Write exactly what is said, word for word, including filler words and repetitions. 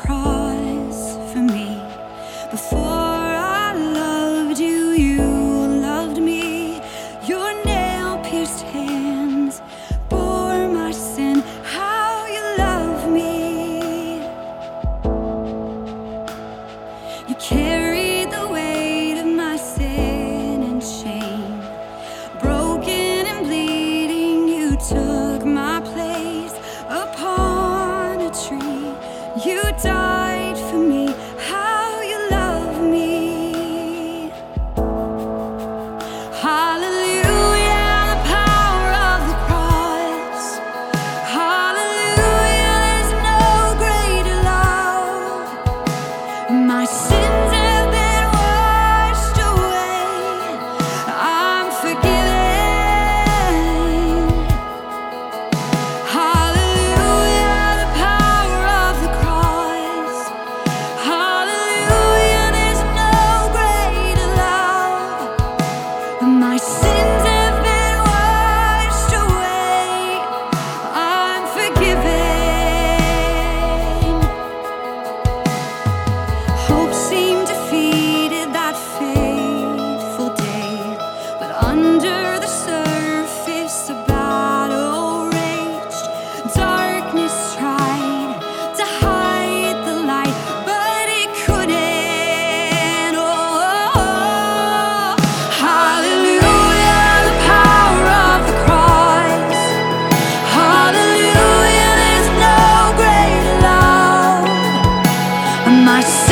cross for me. Before I loved you, you loved me. Your nail-pierced hands bore my sin. How you love me. You carried the weight of my sin and shame. Broken and bleeding, you took my place upon a tree. You died for me. How you love me. Hallelujah, the power of the cross. Hallelujah, there's no greater love. My sins have been washed away. I'm forgiven. Hallelujah, the power of the cross. Hallelujah, there's no greater love. My sins have been washed away. I'm forgiven. Hope seemed defeated that fateful day, but under the surface a battle raged. Darkness tried to hide the light, but it couldn't. Oh, hallelujah, the power of the cross. Hallelujah, there's no greater love. My